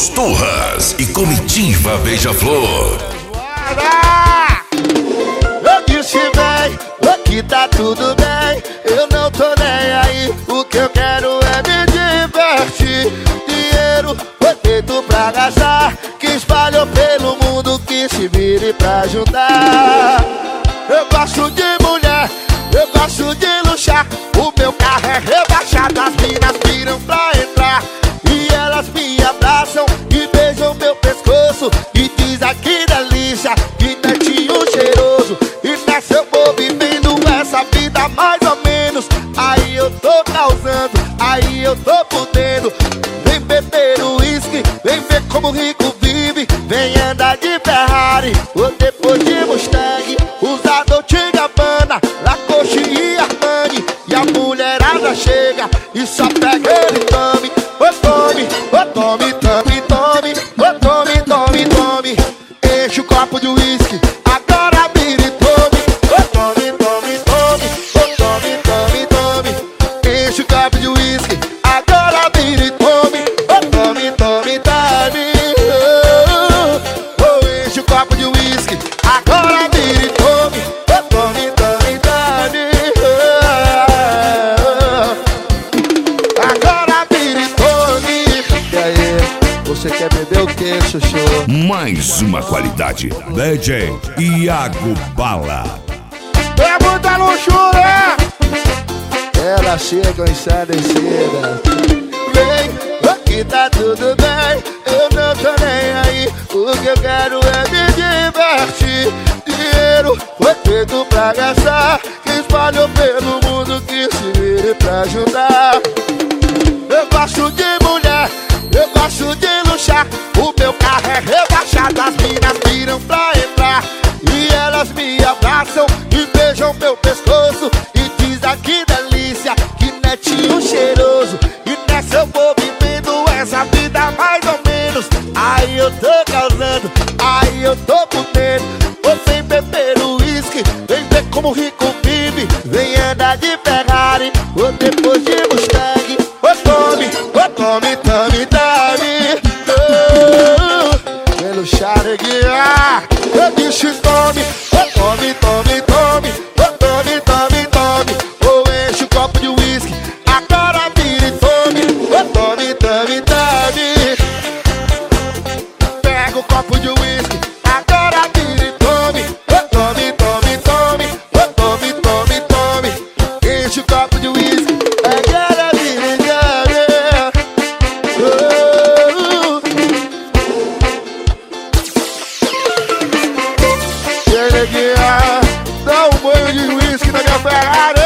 Os Turras e Comitiva Beija-Flor. Eu disse bem, aqui tá tudo bem. Eu não tô nem aí, o que eu quero é me divertir. Dinheiro foi feito pra gastar, que espalhou pelo mundo, que se vire pra ajudar. Eu gosto de mulher, eu gosto de luxar. O meu carro é rebaixado, as minas viram pra entrar. E elas me abraçam e beijam meu pescoço e diz aqui delícia, que netinho cheiroso. E nessa eu vou vivendo essa vida mais ou menos. Aí eu tô causando, aí eu tô fudendo. Vem beber o uísque, vem ver como o rico vive. Vem andar de Ferrari ou depois de Mustang, usar Dolce & Gabbana, Lacoste e Armani. E a mulherada chega e só pega ele e tome. Ô tome, ô tome, tome, tome. Ô tome, tome, tome. Enche o copo de uísque, agora vira e tome. Ô tome, tome, tome. Ô tome, tome, tome. Enche o copo de uísque, agora vira e tome. Ô tome, tome, tome. Oh, enche o copo de uísque, agora vira e tome. Ô tome, tome, tome. Agora vira e tome. E aí, você quer beber o que, chuchu? Mais uma qualidade. DJ Iago Bala. É muita luxúria. Elas chegam ensandecidas. Vem, aqui tá tudo bem. Eu não tô nem aí, o que eu quero é me divertir. Dinheiro foi feito pra gastar, que espalhou pelo mundo, que se vire pra ajudar. Eu gosto de mulher, eu gosto de luxar. O meu carro é rebaixado, as minas viram pra entrar. E elas me abraçam e beijam meu pescoço e diz aqui delícia, que netinho cheiroso. E nessa eu vou vivendo essa vida mais ou menos. Aí eu tô causando, aí eu tô fudendo. Ou sem beber o uísque, vem ver como o rico vive. Vem andar de Ferrari ou depois de Mustang. Ô tome, tome, tome, tome. Pelo xareguinha, eu disse tome. Ô tome, tome, tome. Ô tome, tome, tome. Ou enche o copo de uísque, agora vira e tome. Ô tome, tome, tome. Pega o copo de uísque, agora vira e tome. Ô tome, tome, tome. Ô tome, tome, tome. Enche o copo de uísque, agora vira e tome. Dá um banho de uísque na minha Ferrari.